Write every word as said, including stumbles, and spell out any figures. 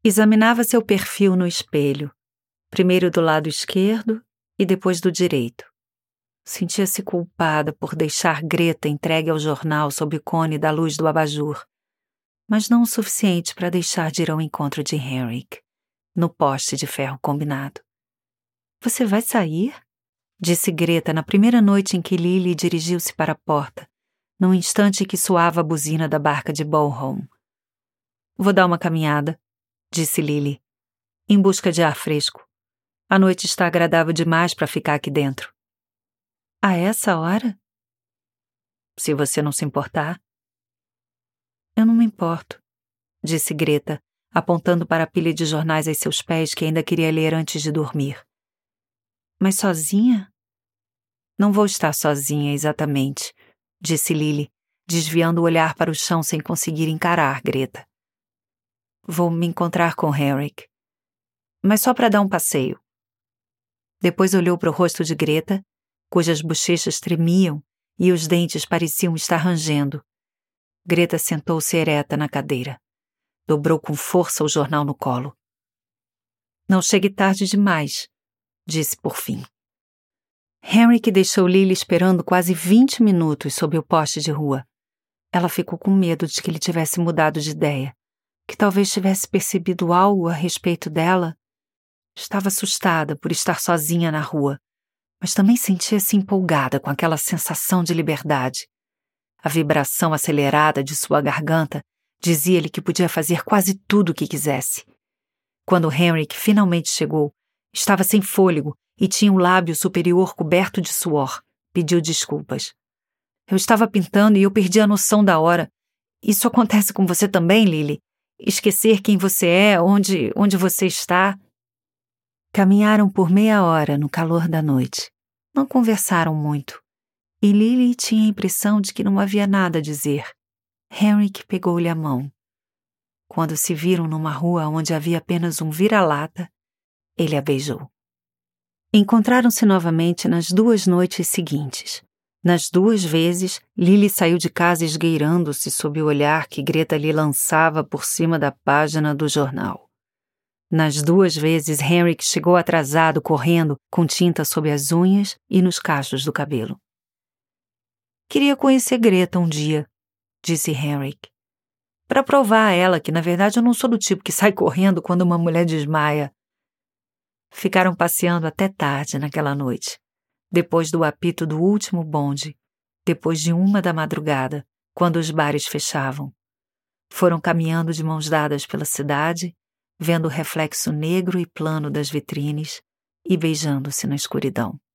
Examinava seu perfil no espelho, primeiro do lado esquerdo e depois do direito. Sentia-se culpada por deixar Greta entregue ao jornal sob o cone da luz do abajur, mas não o suficiente para deixar de ir ao encontro de Henrik, no poste de ferro combinado. Você vai sair? Disse Greta na primeira noite em que Lily dirigiu-se para a porta, num instante que soava a buzina da barca de Bornholm. Vou dar uma caminhada, disse Lily, em busca de ar fresco. A noite está agradável demais para ficar aqui dentro. A essa hora? Se você não se importar. Eu não me importo, disse Greta, apontando para a pilha de jornais a seus pés que ainda queria ler antes de dormir. Mas sozinha? Não vou estar sozinha, exatamente, disse Lily, desviando o olhar para o chão sem conseguir encarar Greta. Vou me encontrar com Henrik, mas só para dar um passeio. Depois olhou para o rosto de Greta, cujas bochechas tremiam e os dentes pareciam estar rangendo. Greta sentou-se ereta na cadeira. Dobrou com força o jornal no colo. Não chegue tarde demais, disse por fim. Henrik deixou Lily esperando quase vinte minutos sob o poste de rua. Ela ficou com medo de que ele tivesse mudado de ideia, que talvez tivesse percebido algo a respeito dela. Estava assustada por estar sozinha na rua, mas também sentia-se empolgada com aquela sensação de liberdade. A vibração acelerada de sua garganta dizia-lhe que podia fazer quase tudo o que quisesse. Quando Henrik finalmente chegou, estava sem fôlego e tinha o lábio superior coberto de suor. Pediu desculpas. Eu estava pintando e eu perdi a noção da hora. Isso acontece com você também, Lily? Esquecer quem você é, onde, onde você está? Caminharam por meia hora no calor da noite. Não conversaram muito. E Lily tinha a impressão de que não havia nada a dizer. Henrik pegou-lhe a mão. Quando se viram numa rua onde havia apenas um vira-lata, ele a beijou. Encontraram-se novamente nas duas noites seguintes. Nas duas vezes, Lily saiu de casa esgueirando-se sob o olhar que Greta lhe lançava por cima da página do jornal. Nas duas vezes, Henrik chegou atrasado, correndo, com tinta sob as unhas e nos cachos do cabelo. Queria conhecer Greta um dia, disse Henrik, para provar a ela que, na verdade, eu não sou do tipo que sai correndo quando uma mulher desmaia. Ficaram passeando até tarde naquela noite, depois do apito do último bonde, depois de uma da madrugada, quando os bares fechavam. Foram caminhando de mãos dadas pela cidade, vendo o reflexo negro e plano das vitrines e beijando-se na escuridão.